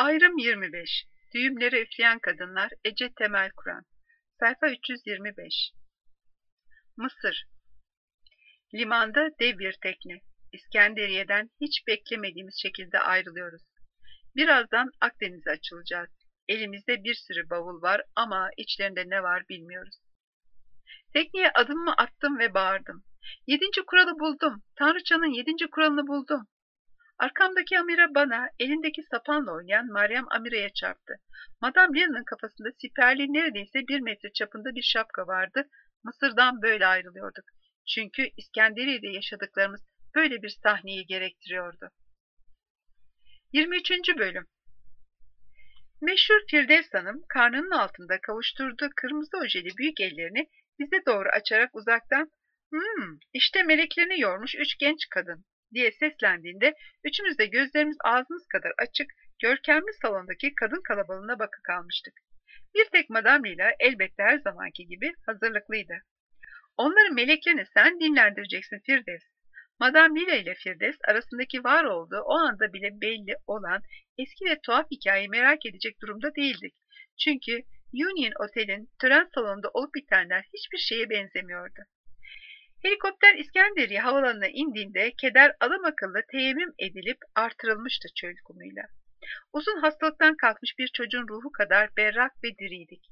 Ayrım 25. Düğümleri üfleyen kadınlar. Ece Temel Kur'an. Sayfa 325. Mısır. Limanda dev bir tekne. İskenderiye'den hiç beklemediğimiz şekilde ayrılıyoruz. Birazdan Akdeniz'e açılacağız. Elimizde bir sürü bavul var ama içlerinde ne var bilmiyoruz. Tekneye adımımı attım ve bağırdım. 7. kuralı buldum. Tanrıçanın 7. kuralını buldum. Arkamdaki Amira bana elindeki sapanla oynayan Meryem Amira'ya çarptı. Madame Leon'un kafasında siperli neredeyse 1 metre çapında bir şapka vardı. Mısır'dan böyle ayrılıyorduk. Çünkü İskenderiye'de yaşadıklarımız böyle bir sahneyi gerektiriyordu. 23. Bölüm. Meşhur Firdevs Hanım karnının altında kavuşturduğu kırmızı ojeli büyük ellerini bize doğru açarak uzaktan işte meleklerini yormuş 3 genç kadın diye seslendiğinde üçümüz de gözlerimiz ağzımız kadar açık, görkemli salondaki kadın kalabalığına bakı kalmıştık. Bir tek Madame Lila elbette her zamanki gibi hazırlıklıydı. Onların meleklerini sen dinlendireceksin Firdevs. Madame Lila ile Firdevs arasındaki var olduğu o anda bile belli olan eski ve tuhaf hikayeyi merak edecek durumda değildik. Çünkü Union Otel'in tören salonunda olup bitenler hiçbir şeye benzemiyordu. Helikopter İskenderiye havalanına indiğinde keder adamakıllı teyemmüm edilip artırılmıştı çöl kumuyla. Uzun hastalıktan kalkmış bir çocuğun ruhu kadar berrak ve diriydik.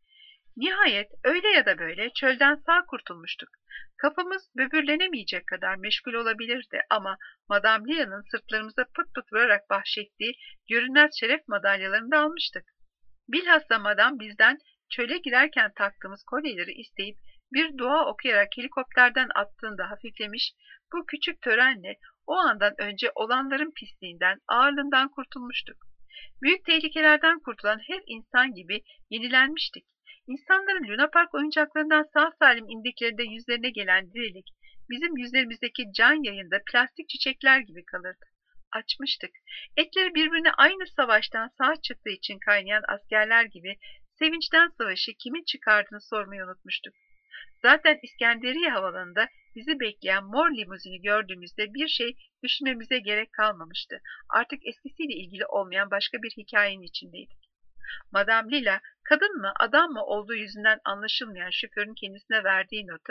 Nihayet öyle ya da böyle çölden sağ kurtulmuştuk. Kafamız böbürlenemeyecek kadar meşgul olabilirdi ama Madame Lia'nın sırtlarımıza pıt pıt vurarak bahşettiği görünmez şeref madalyalarını da almıştık. Bilhassa Madame bizden çöle girerken taktığımız kolyeleri isteyip bir dua okuyarak helikopterden attığında hafiflemiş, bu küçük törenle o andan önce olanların pisliğinden, ağırlığından kurtulmuştuk. Büyük tehlikelerden kurtulan her insan gibi yenilenmiştik. İnsanların Luna Park oyuncaklarından sağ salim indiklerinde yüzlerine gelen dirilik, bizim yüzlerimizdeki can yayında plastik çiçekler gibi kalırdı. Açmıştık. Etleri birbirine aynı savaştan sağ çıktığı için kaynayan askerler gibi sevinçten savaşı kimin çıkardığını sormayı unutmuştuk. Zaten İskenderiye havalanında bizi bekleyen mor limuzini gördüğümüzde bir şey düşünmemize gerek kalmamıştı. Artık eskisiyle ilgili olmayan başka bir hikayenin içindeydik. Madame Lila, kadın mı adam mı olduğu yüzünden anlaşılmayan şoförün kendisine verdiği notu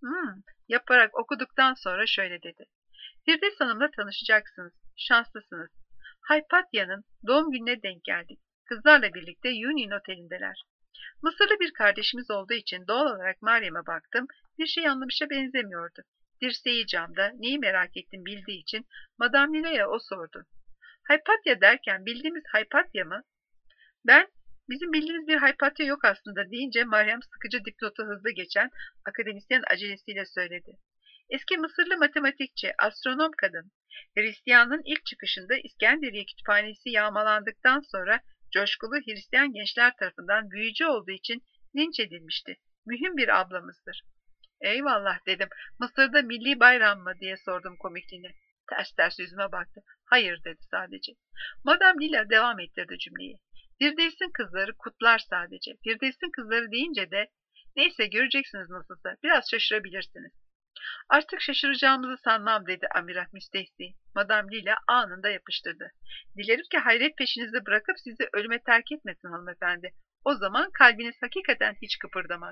yaparak okuduktan sonra şöyle dedi. Firdevs Hanım'la tanışacaksınız. Şanslısınız. Haypatya'nın doğum gününe denk geldik. Kızlarla birlikte Union Oteli'ndeler. Mısırlı bir kardeşimiz olduğu için doğal olarak Meryem'e baktım. Bir şey anlamışa benzemiyordu. Dirseği camda, neyi merak ettim bildiği için Madame Lila'ya o sordu. Haypatya derken bildiğimiz Haypatya mı? Ben, bizim bildiğimiz bir Haypatya yok aslında deyince Meryem sıkıcı dipnotu hızlı geçen akademisyen acelesiyle söyledi. Eski Mısırlı matematikçi, astronom kadın. Hristiyanlığın ilk çıkışında İskenderiye kütüphanesi yağmalandıktan sonra coşkulu Hristiyan gençler tarafından büyücü olduğu için linç edilmişti. Mühim bir ablamızdır. Eyvallah dedim. Mısır'da milli bayram mı diye sordum komikliğine. Ters ters yüzüme baktı. Hayır dedi sadece. Madame Lila devam ettirdi cümleyi. Firdevs'in kızları kutlar sadece. Firdevs'in kızları deyince de neyse göreceksiniz nasılsa. Biraz şaşırabilirsiniz. Artık şaşıracağımızı sanmam dedi Amira müstehzi. Madame Lila anında yapıştırdı. Dilerim ki hayret peşinizi bırakıp sizi ölüme terk etmesin hanımefendi. O zaman kalbiniz hakikaten hiç kıpırdamaz.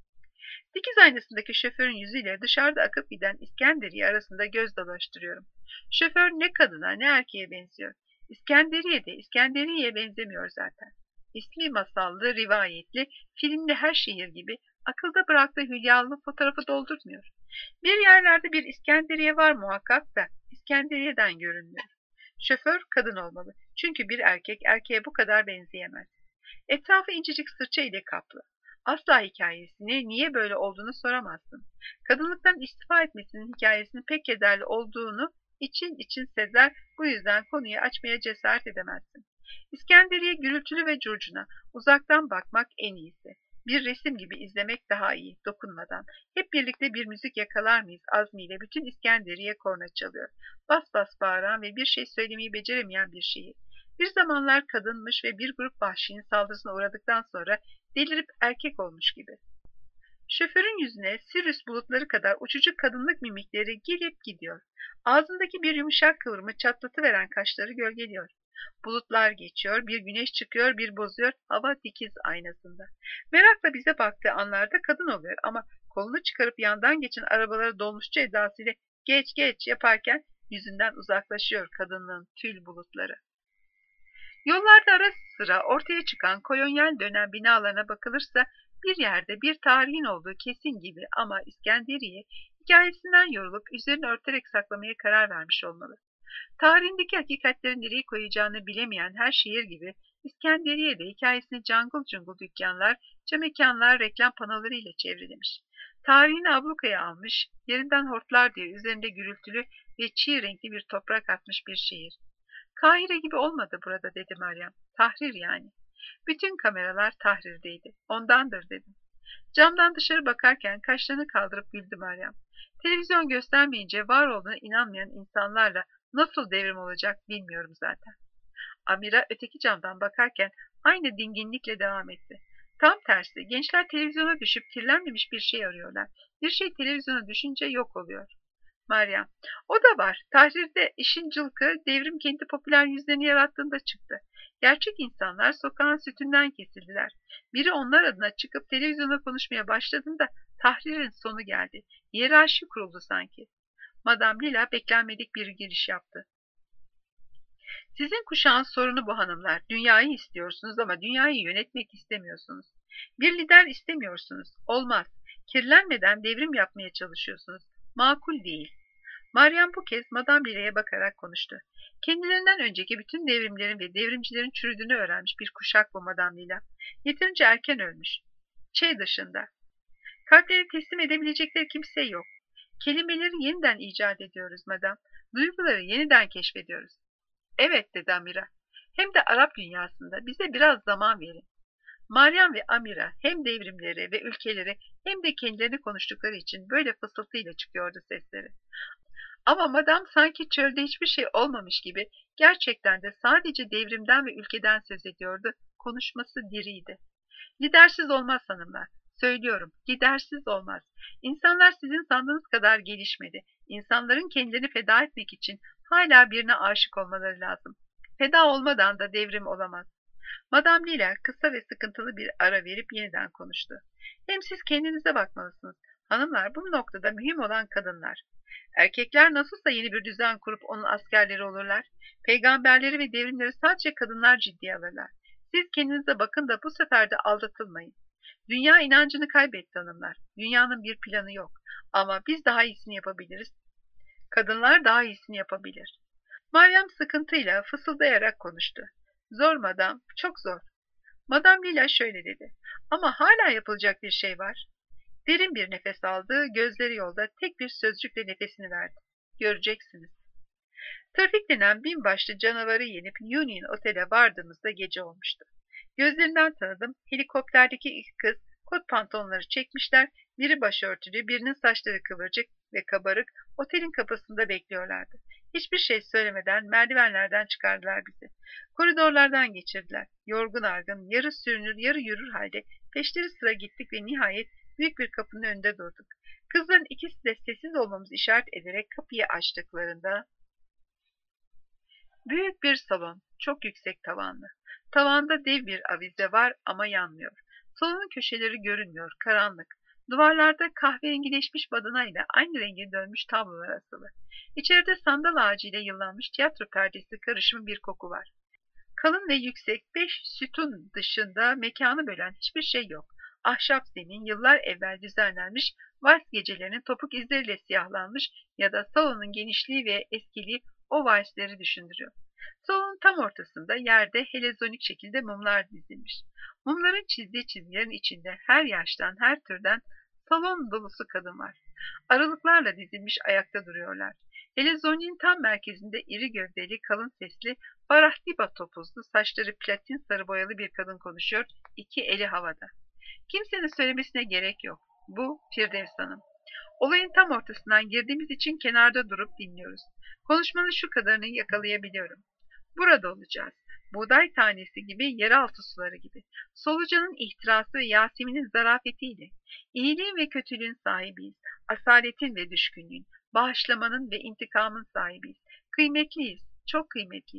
Dikiz aynasındaki şoförün yüzüyle dışarıda akıp giden İskenderiye arasında göz dolaştırıyorum. Şoför ne kadına ne erkeğe benziyor. İskenderiye'ye benzemiyor zaten. İsmi masallı, rivayetli, filmli her şehir gibi akılda bıraktığı hülyalı fotoğrafı doldurmuyor. Bir yerlerde bir İskenderiye var muhakkak da İskenderiye'den görünmüyor. Şoför kadın olmalı. Çünkü bir erkek erkeğe bu kadar benzeyemez. Etrafı incecik sırça ile kaplı. Asla hikayesini niye böyle olduğunu soramazsın. Kadınlıktan istifa etmesinin hikayesinin pek kederli olduğunu için için sezer, bu yüzden konuyu açmaya cesaret edemezsin. İskenderiye gürültülü ve curcuna, uzaktan bakmak en iyisi. Bir resim gibi izlemek daha iyi, dokunmadan. Hep birlikte bir müzik yakalar mıyız azmiyle bütün İskenderiye korna çalıyor. Bas bas bağıran ve bir şey söylemeyi beceremeyen bir şehir. Bir zamanlar kadınmış ve bir grup vahşinin saldırısına uğradıktan sonra delirip erkek olmuş gibi. Şoförün yüzüne Sirius bulutları kadar uçucu kadınlık mimikleri gelip gidiyor. Ağzındaki bir yumuşak kıvrımı çatlatıveren kaşları gölgeliyor. Bulutlar geçiyor, bir güneş çıkıyor, bir bozuyor, hava dikiz aynasında. Merakla bize baktığı anlarda kadın oluyor ama kolunu çıkarıp yandan geçen arabalara dolmuşçu edasıyla geç geç yaparken yüzünden uzaklaşıyor kadınlığın tül bulutları. Yollarda ara sıra ortaya çıkan kolonyal dönem binalarına bakılırsa bir yerde bir tarihin olduğu kesin gibi ama İskenderiye hikayesinden yorulup üzerini örterek saklamaya karar vermiş olmalı. Tarihindeki hakikatleri nereye koyacağını bilemeyen her şehir gibi İskenderiye de hikayesini cangıl cungul dükkanlar, camekanlar, reklam panoları ile çevrelemiş. Tarihini ablukaya almış, yerinden hortlar diye üzerinde gürültülü ve çiğ renkli bir toprak atmış bir şehir. Kahire gibi olmadı burada dedi Meryem. Tahrir yani. Bütün kameralar Tahrir'deydi. Ondandır dedim. Camdan dışarı bakarken kaşlarını kaldırıp güldü Meryem. Televizyon göstermeyince var olduğuna inanmayan insanlarla nasıl devrim olacak bilmiyorum zaten. Amira öteki camdan bakarken aynı dinginlikle devam etti. Tam tersi, gençler televizyona düşüp kirlenmemiş bir şey arıyorlar. Bir şey televizyona düşünce yok oluyor. Meryem, o da var. Tahrir'de işin cılkı devrim kendi popüler yüzlerini yarattığında çıktı. Gerçek insanlar sokağın sütünden kesildiler. Biri onlar adına çıkıp televizyona konuşmaya başladığında Tahrir'in sonu geldi. Hiyerarşi kuruldu sanki. Madame Lila beklenmedik bir giriş yaptı. Sizin kuşağın sorunu bu hanımlar. Dünyayı istiyorsunuz ama dünyayı yönetmek istemiyorsunuz. Bir lider istemiyorsunuz. Olmaz. Kirlenmeden devrim yapmaya çalışıyorsunuz. Makul değil. Meryem bu kez Madame Lile'ye bakarak konuştu. Kendilerinden önceki bütün devrimlerin ve devrimcilerin çürüdüğünü öğrenmiş bir kuşak bu Madame Lila. Yeterince erken ölmüş. Şey dışında. Kalpleri teslim edebilecekleri kimse yok. Kelimeleri yeniden icat ediyoruz madam. Duyguları yeniden keşfediyoruz. Evet dedi Amira. Hem de Arap dünyasında bize biraz zaman verin. Meryem ve Amira hem devrimleri ve ülkeleri hem de kendilerini konuştukları için böyle fısıltıyla çıkıyordu sesleri. Ama madam sanki çölde hiçbir şey olmamış gibi gerçekten de sadece devrimden ve ülkeden söz ediyordu. Konuşması diriydi. Lidersiz olmaz hanımlar. Söylüyorum, lidersiz olmaz. İnsanlar sizin sandığınız kadar gelişmedi. İnsanların kendilerini feda etmek için hala birine aşık olmaları lazım. Feda olmadan da devrim olamaz. Madame Lila kısa ve sıkıntılı bir ara verip yeniden konuştu. Hem siz kendinize bakmalısınız. Hanımlar, bu noktada mühim olan kadınlar. Erkekler nasılsa yeni bir düzen kurup onun askerleri olurlar. Peygamberleri ve devrimleri sadece kadınlar ciddiye alırlar. Siz kendinize bakın da bu sefer de aldatılmayın. Dünya inancını kaybetti hanımlar. Dünyanın bir planı yok. Ama biz daha iyisini yapabiliriz. Kadınlar daha iyisini yapabilir. Meryem sıkıntıyla fısıldayarak konuştu. Zor madam, çok zor. Madam Lila şöyle dedi. Ama hala yapılacak bir şey var. Derin bir nefes aldı, gözleri yolda tek bir sözcükle nefesini verdi. Göreceksiniz. Trafik denen binbaşlı canavarı yenip Union Otel'e vardığımızda gece olmuştu. Gözlerinden tanıdım. Helikopterdeki ilk kız kot pantolonları çekmişler. Biri başörtülü, birinin saçları kıvırcık ve kabarık otelin kapısında bekliyorlardı. Hiçbir şey söylemeden merdivenlerden çıkardılar bizi. Koridorlardan geçirdiler. Yorgun argın, yarı sürünür, yarı yürür halde peşleri sıra gittik ve nihayet büyük bir kapının önünde durduk. Kızların ikisi de sessiz olmamızı işaret ederek kapıyı açtıklarında büyük bir salon, çok yüksek tavanlı. Tavanda dev bir avize var ama yanmıyor. Salonun köşeleri görünmüyor, karanlık. Duvarlarda kahverengileşmiş badana aynı renge dönmüş tablolar asılı. İçeride sandal ağacıyla yıllanmış tiyatro perdesi karışımı bir koku var. Kalın ve yüksek 5 sütun dışında mekanı bölen hiçbir şey yok. Ahşap zemin yıllar evvel düzenlenmiş, vals gecelerinin topuk izleriyle siyahlanmış ya da salonun genişliği ve eskiliği o valsleri düşündürüyor. Salonun tam ortasında yerde helezonik şekilde mumlar dizilmiş. Mumların çizdiği çizgilerin içinde her yaştan, her türden salon dolusu kadın var. Aralıklarla dizilmiş ayakta duruyorlar. Helezoniğin tam merkezinde iri gövdeli, kalın sesli, barahtiba topuzlu, saçları platin sarı boyalı bir kadın konuşuyor, iki eli havada. Kimsenin söylemesine gerek yok. Bu Firdevs Hanım. Olayın tam ortasından girdiğimiz için kenarda durup dinliyoruz. Konuşmanın şu kadarını yakalayabiliyorum. Burada olacağız. Buğday tanesi gibi, yeraltı suları gibi. Solucanın ihtirası ve Yasemin'in zarafetiyle. İyiliğin ve kötülüğün sahibiyiz. Asaletin ve düşkünlüğün, bağışlamanın ve intikamın sahibiyiz. Kıymetliyiz, çok kıymetliyiz.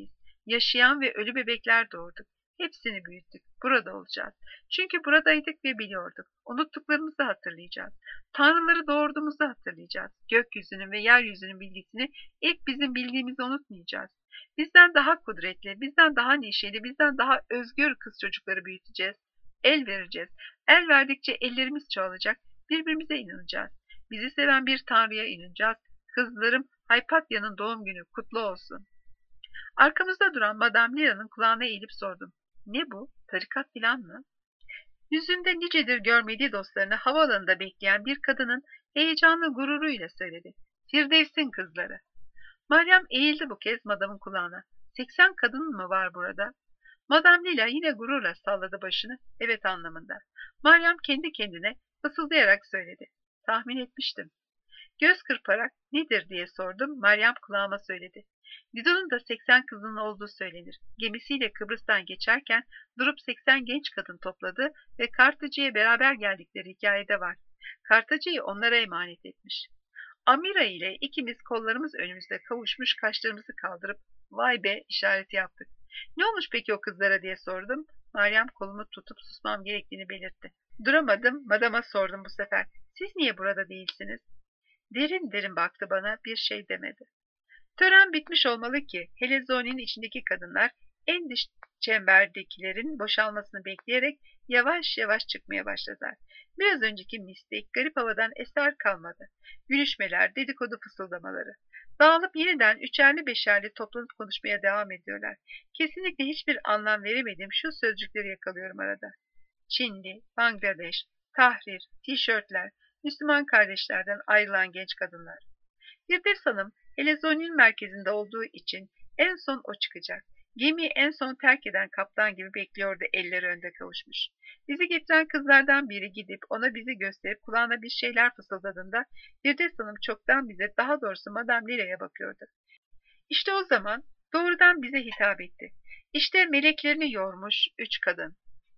Yaşayan ve ölü bebekler doğurduk. Hepsini büyüttük. Burada olacağız. Çünkü buradaydık ve biliyorduk. Unuttuklarımızı hatırlayacağız. Tanrıları doğurduğumuzu hatırlayacağız. Gökyüzünün ve yeryüzünün bilgisini ilk bizim bildiğimizi unutmayacağız. Bizden daha kudretli, bizden daha neşeli, bizden daha özgür kız çocukları büyüteceğiz. El vereceğiz. El verdikçe ellerimiz çoğalacak. Birbirimize inanacağız. Bizi seven bir Tanrı'ya inanacağız. Kızlarım, Haypatya'nın doğum günü kutlu olsun. Arkamızda duran Madame Lira'nın kulağına eğilip sordum. Ne bu? Tarikat filan mı? Yüzünde nicedir görmediği dostlarını havaalanında bekleyen bir kadının heyecanlı gururuyla söyledi. Firdevs'in kızları. Meryem eğildi bu kez Madam'ın kulağına. 80 kadın mı var burada? Madame Lila yine gururla salladı başını. Evet anlamında. Meryem kendi kendine fısıldayarak söyledi. Tahmin etmiştim. Göz kırparak nedir diye sordum. Meryem kulağıma söyledi. Dido'nun da 80 kızının olduğu söylenir. Gemisiyle Kıbrıs'tan geçerken durup 80 genç kadın topladı ve Kartacı'ya beraber geldikleri hikayede var. Kartacı'yı onlara emanet etmiş. Amira ile ikimiz kollarımız önümüzde kavuşmuş kaşlarımızı kaldırıp vay be işareti yaptık. Ne olmuş peki o kızlara diye sordum. Meryem kolumu tutup susmam gerektiğini belirtti. Duramadım, madama sordum bu sefer. Siz niye burada değilsiniz? Derin derin baktı bana, bir şey demedi. Tören bitmiş olmalı ki Helezoni'nin içindeki kadınlar en dış çemberdekilerin boşalmasını bekleyerek yavaş yavaş çıkmaya başladılar. Biraz önceki mistik, garip havadan eser kalmadı. Gülüşmeler, dedikodu fısıldamaları. Dağılıp yeniden üçerli beşerli toplanıp konuşmaya devam ediyorlar. Kesinlikle hiçbir anlam veremediğim şu sözcükleri yakalıyorum arada. Çinli, Bangladeş, tahrir, tişörtler, Müslüman kardeşlerden ayrılan genç kadınlar. Firdevs Hanım, Helezoni'nin merkezinde olduğu için en son o çıkacak. Gemiyi en son terk eden kaptan gibi bekliyordu elleri önde kavuşmuş. Bizi getiren kızlardan biri gidip ona bizi gösterip kulağına bir şeyler fısıldadığında Firdevs Hanım çoktan bize, daha doğrusu Madame Lira'ya bakıyordu. İşte o zaman doğrudan bize hitap etti. İşte meleklerini yormuş 3 kadın.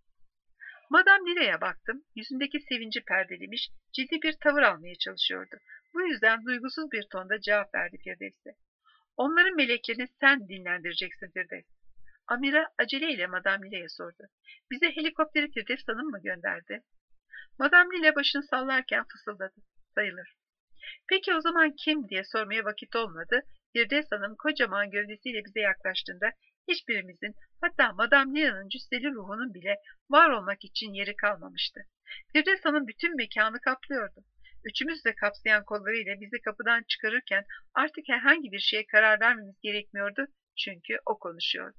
Madame Lira'ya baktım. Yüzündeki sevinci perdelemiş, ciddi bir tavır almaya çalışıyordu. Bu yüzden duygusuz bir tonda cevap verdi Firdevs'e. Onların meleklerini sen dinlendireceksin Firdevs. Amira aceleyle Madame Lila'ya sordu. Bize helikopteri Firdevs Hanım mı gönderdi? Madame Lila başını sallarken fısıldadı. Sayılır. Peki o zaman kim diye sormaya vakit olmadı. Firdevs Hanım kocaman gövdesiyle bize yaklaştığında hiçbirimizin, hatta Madame Lila'nın cüsseli ruhunun bile var olmak için yeri kalmamıştı. Firdevs Hanım bütün mekanı kaplıyordu. Üçümüz de kapsayan kollarıyla bizi kapıdan çıkarırken artık herhangi bir şeye karar vermemiz gerekmiyordu çünkü o konuşuyordu.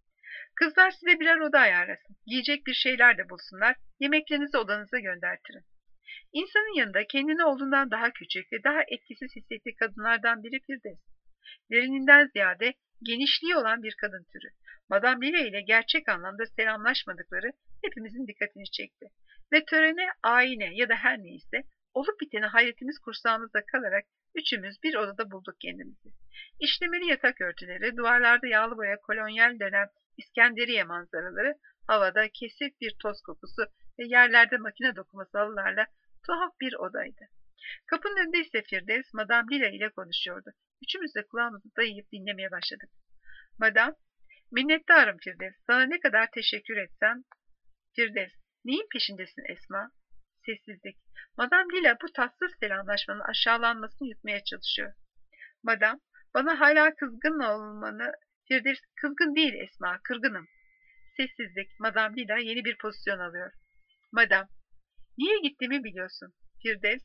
Kızlar size birer oda ayarlasın. Yiyecek bir şeyler de bulsunlar. Yemeklerinizi odanıza göndertirin. İnsanın yanında kendini olduğundan daha küçük ve daha etkisiz hissettiği kadınlardan biri Firdevs. Derininden ziyade genişliği olan bir kadın türü. Madame Lila ile gerçek anlamda selamlaşmadıkları hepimizin dikkatini çekti. Ve törene, ayine ya da her neyse olup biteni hayretimiz kursağımızda kalarak üçümüz bir odada bulduk kendimizi. İşlemeli yatak örtüleri, duvarlarda yağlı boya kolonyal dönem İskenderiye manzaraları, havada kesif bir toz kokusu ve yerlerde makine dokuması halılarla tuhaf bir odaydı. Kapının önünde ise Firdevs, Madame Lila ile konuşuyordu. Üçümüz de kulağımızı dayayıp dinlemeye başladık. Madame, minnettarım Firdevs. Sana ne kadar teşekkür etsem. Firdevs, neyin peşindesin Esma? Sessizlik. Madame Lila bu tatsız selamlaşmanın aşağılanmasını yutmaya çalışıyor. Madame, bana hala kızgın olmanı... Firdevs, kızgın değil Esma, kırgınım. Sessizlik. Madame Lila yeni bir pozisyon alıyor. Madame, niye gittiğimi biliyorsun. Firdevs,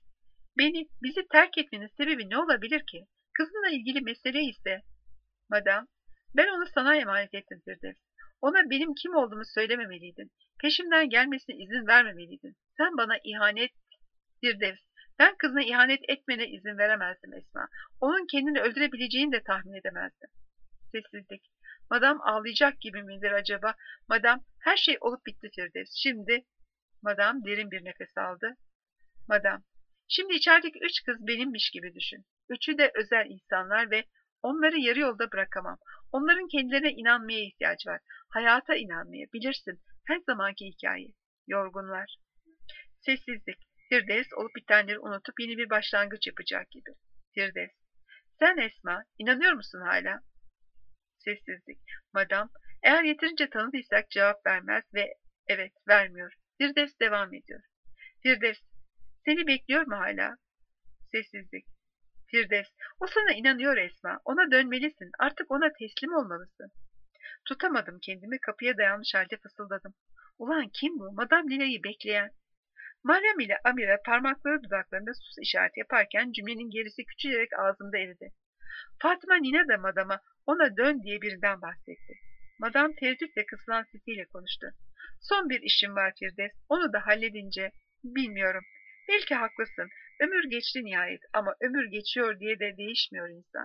bizi terk etmenin sebebi ne olabilir ki? Kızınla ilgili mesele ise... Madame, ben onu sana emanet ettim Firdevs. Ona benim kim olduğumu söylememeliydin. Peşimden gelmesine izin vermemeliydin. Sen bana ihanet... Firdevs, ben kızına ihanet etmene izin veremezdim Esma. Onun kendini öldürebileceğini de tahmin edemezdim. Sessizlik. Madam ağlayacak gibi midir acaba? Madam, her şey olup bitti Firdevs. Şimdi... Madam derin bir nefes aldı. Madam, şimdi içerideki 3 kız benimmiş gibi düşün. Üçü de özel insanlar ve onları yarı yolda bırakamam. Onların kendilerine inanmaya ihtiyaç var. Hayata inanmaya, bilirsin. Her zamanki hikaye. Yorgunlar. Sessizlik. Firdevs olup bitenleri unutup yeni bir başlangıç yapacak gibi. Firdevs. Sen Esma, inanıyor musun hala? Sessizlik. Madam, eğer yeterince tanıdıysak cevap vermez ve evet, vermiyor. Firdevs devam ediyor. Firdevs, seni bekliyor mu hala? Sessizlik. Firdevs, o sana inanıyor Esma. Ona dönmelisin. Artık ona teslim olmalısın. Tutamadım kendimi, kapıya dayanmış halde fısıldadım. Ulan kim bu? Madame Lina'yı bekleyen. Meryem ile Amira parmakları dudaklarında sus işareti yaparken cümlenin gerisi küçülerek ağzımda eridi. Fatıma Nina da madama ona dön diye birinden bahsetti. Madam tereddütle kısılan sesiyle konuştu. Son bir işim var Firdevs. Onu da halledince bilmiyorum. Belki haklısın. Ömür geçti nihayet ama ömür geçiyor diye de değişmiyor insan.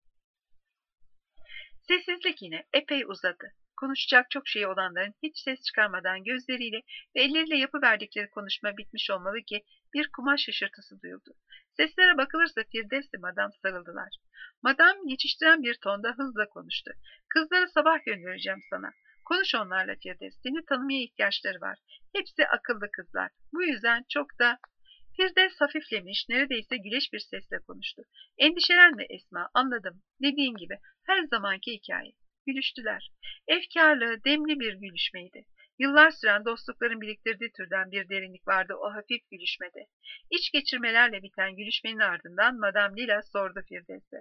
Sessizlik yine epey uzadı. Konuşacak çok şey olanların hiç ses çıkarmadan gözleriyle ve elleriyle yapıverdikleri konuşma bitmiş olmalı ki bir kumaş şaşırtısı duyuldu. Seslere bakılırsa Firdevs'le madam sarıldılar. Madam geçiştiren bir tonda hızla konuştu. Kızları sabah göndereceğim sana. Konuş onlarla Firdevs. Seni tanımaya ihtiyaçları var. Hepsi akıllı kızlar. Bu yüzden çok da... Firdevs hafiflemiş, neredeyse güleç bir sesle konuştu. Endişelenme Esma, anladım. Dediğin gibi her zamanki hikaye. Gülüştüler. Efkarlı, demli bir gülüşmeydi. Yıllar süren dostlukların biriktirdiği türden bir derinlik vardı o hafif gülüşmede. İç geçirmelerle biten gülüşmenin ardından Madame Lila sordu Firdevs'e.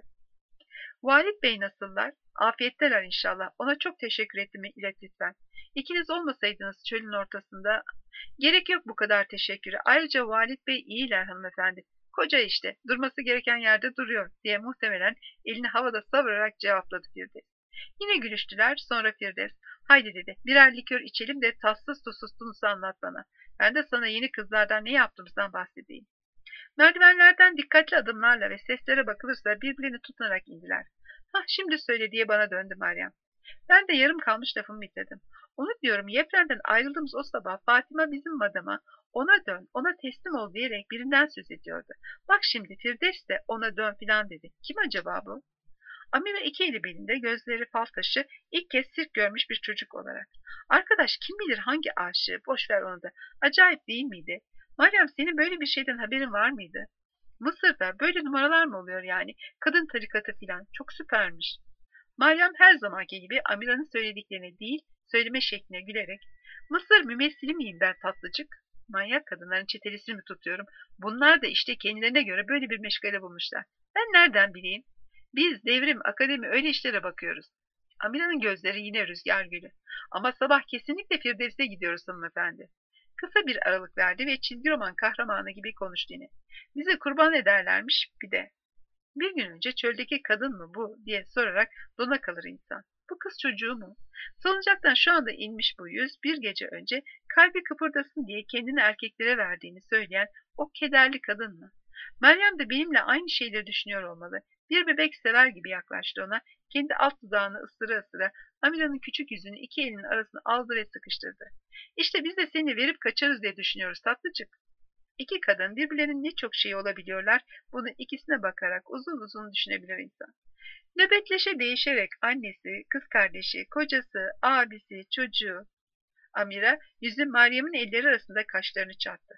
Valid Bey nasıllar? Afiyetteler inşallah. Ona çok teşekkür ettiğimi ilet lütfen. İkiniz olmasaydınız çölün ortasında... Gerek yok bu kadar teşekkürü. Ayrıca Valid Bey iyiler hanımefendi. Koca işte. Durması gereken yerde duruyor diye muhtemelen elini havada savurarak cevapladı Firdevs. Yine gülüştüler. Sonra Firdevs, haydi dedi, birer likör içelim de tatsız tuzsuz Tunus'u anlat bana. Ben de sana yeni kızlardan ne yaptığımızdan bahsedeyim. Merdivenlerden dikkatli adımlarla ve seslere bakılırsa birbirlerini tutunarak indiler. Hah, şimdi söyle diye bana döndü Meryem. Ben de yarım kalmış lafımı bitirdim. Onu diyorum, Yefren'den ayrıldığımız o sabah Fatıma bizim madama ona dön, ona teslim ol diyerek birinden söz ediyordu. Bak şimdi Firdevs de ona dön filan dedi. Kim acaba bu? Amira iki eli belinde, gözleri fal taşı, ilk kez sirk görmüş bir çocuk olarak. Arkadaş kim bilir hangi aşığı, boş ver onu da. Acayip değil miydi? Meryem, senin böyle bir şeyden haberin var mıydı? Mısır'da böyle numaralar mı oluyor yani? Kadın tarikatı filan. Çok süpermiş. Meryem her zamanki gibi Amira'nın söylediklerine değil, söyleme şekline gülerek, Mısır mümessili miyim ben tatlıcık? Manyak kadınların çetelesini mi tutuyorum? Bunlar da işte kendilerine göre böyle bir meşgale bulmuşlar. Ben nereden bileyim? Biz devrim, akademi öyle işlere bakıyoruz. Amira'nın gözleri yine rüzgar gülü. Ama sabah kesinlikle Firdevs'e gidiyoruz hanımefendi. Kısa bir aralık verdi ve çizgi roman kahramanı gibi konuştu yine. Bizi kurban ederlermiş bir de. Bir gün önce çöldeki kadın mı bu diye sorarak dona kalır insan. Bu kız çocuğu mu? Salıncaktan şu anda inmiş bu yüz, bir gece önce kalbi kıpırdasın diye kendini erkeklere verdiğini söyleyen o kederli kadın mı? Meryem de benimle aynı şeyleri düşünüyor olmalı. Bir bebek sever gibi yaklaştı ona, kendi alt dudağını ısıra ısıra Amira'nın küçük yüzünü iki elinin arasına aldı ve sıkıştırdı. İşte biz de seni verip kaçarız diye düşünüyoruz tatlıcık. İki kadın birbirlerinin ne çok şeyi olabiliyorlar, bunu ikisine bakarak uzun uzun düşünebilir insan. Nöbetleşe değişerek annesi, kız kardeşi, kocası, abisi, çocuğu. Amira yüzü Meryem'in elleri arasında kaşlarını çattı.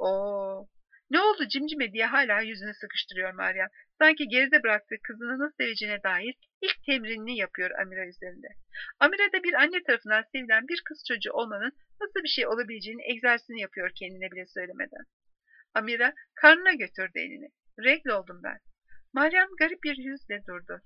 Oo, ne oldu cimcime diye hala yüzünü sıkıştırıyor Meryem. Sanki geride bıraktığı kızını nasıl seveceğine dair ilk temrinini yapıyor Amira üzerinde. Amira da bir anne tarafından sevilen bir kız çocuğu olmanın nasıl bir şey olabileceğini egzersizini yapıyor kendine bile söylemeden. Amira karnına götürdü elini. Regl oldum ben. Meryem garip bir yüzle durdu.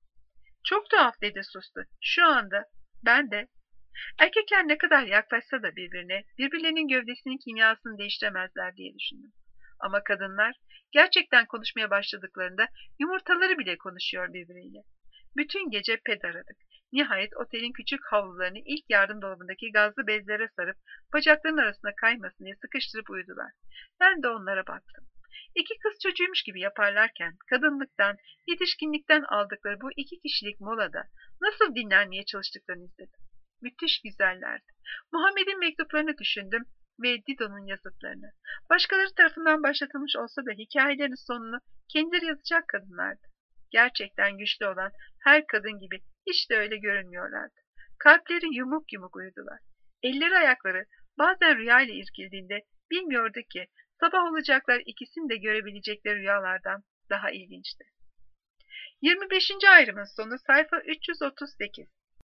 Çok tuhaf dedi sustu. Şu anda ben de. Erkekler ne kadar yaklaşsa da birbirine, birbirlerinin gövdesinin kimyasını değiştiremezler diye düşündüm. Ama kadınlar gerçekten konuşmaya başladıklarında yumurtaları bile konuşuyor birbiriyle. Bütün gece ped aradık. Nihayet otelin küçük havlularını ilk yardım dolabındaki gazlı bezlere sarıp bacaklarının arasına kaymasın diye sıkıştırıp uyudular. Ben de onlara baktım. İki kız çocuğuymuş gibi yaparlarken kadınlıktan, yetişkinlikten aldıkları bu iki kişilik molada nasıl dinlenmeye çalıştıklarını izledim. Müthiş güzellerdi. Muhammed'in mektuplarını düşündüm ve Dido'nun yazıtlarını. Başkaları tarafından başlatılmış olsa da hikayelerinin sonunu kendileri yazacak kadınlardı. Gerçekten güçlü olan her kadın gibi hiç de öyle görünmüyorlardı. Kalpleri yumuk yumuk uyudular. Elleri ayakları bazen rüyayla irkildiğinde bilmiyordu ki sabah olacaklar ikisini de görebilecekleri rüyalardan daha ilginçti. 25. ayrımın sonu sayfa 338.